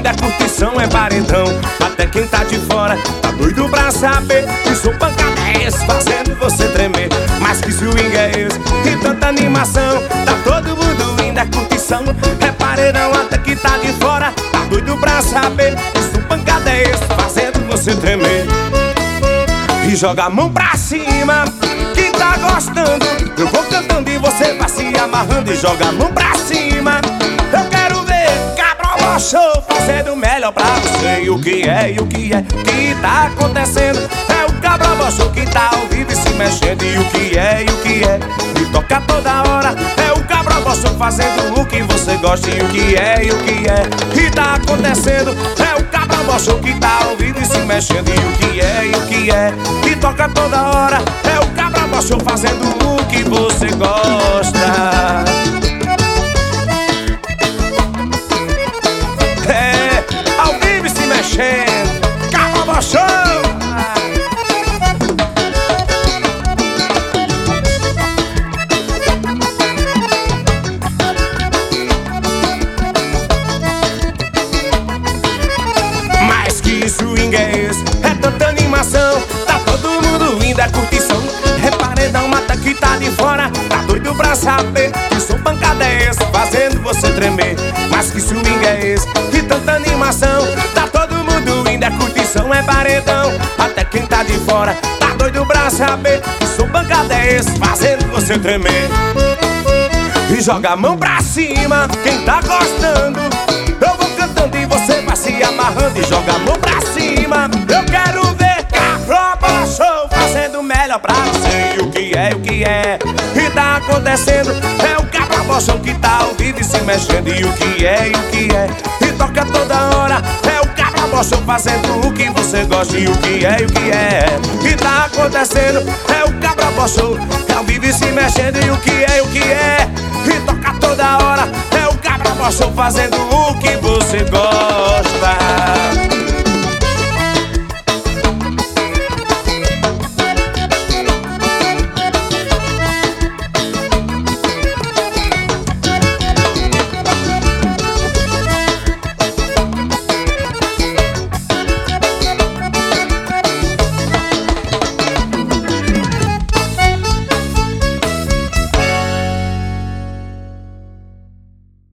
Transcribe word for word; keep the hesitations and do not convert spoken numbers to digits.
ainda é curtição, é paredão. Até quem tá de fora tá doido pra saber que sou pancada é esse, fazendo você tremer. Mas que swing é esse e tanta animação? Tá todo mundo indo, é curtição, é paredão. Até quem tá de fora tá doido pra saber que sou pancada é esse, fazendo você tremer. E joga a mão pra cima, quem tá gostando. Eu vou cantando e você vai se amarrando. E joga a mão pra cima. Eu quero ver Cabroba Show fazendo o melhor pra você. E o que é, e o que é que tá acontecendo? É o Cabroba Show que tá ao vivo e se mexendo. E o que é, e o que é que toca toda hora? É o Cabroba Show fazendo o que você gosta. E o que é, e o que é que tá acontecendo? É o Cabroba Show que tá ao vivo e se mexendo. E o que é, e o que é que toca toda hora? É o Cabroba Show fazendo o que você gosta. É, ao vivo e se mexendo, Cabroba Show. Mas que swing é esse? É tanta animação. Tá todo mundo indo, é curtição, é paredão. Mata que tá de fora tá doido pra saber que sou pancada é esse, fazendo você tremer. Mas que swing é esse? Que tanta animação. Tá todo mundo indo, é curtição, é paredão. Até quem tá de fora tá doido pra saber que sou pancada é esse, fazendo você tremer. E joga a mão pra cima, quem tá gostando. Eu vou cantando e você vai se amarrando. E joga a mão pra cima. Eu quero ver Cabroba Show fazendo o melhor pra você. E o que é, o que é que tá acontecendo? É o Cabroba Show que tá ao vivo e se mexendo. E o que é, e o que é que toca toda hora? É o Cabroba Show fazendo o que você gosta. E o que é, e o que é que tá acontecendo? É o Cabroba Show que ao vivo e se mexendo. E o que é, e o que é que toca toda hora? É o Cabroba Show fazendo o que você gosta.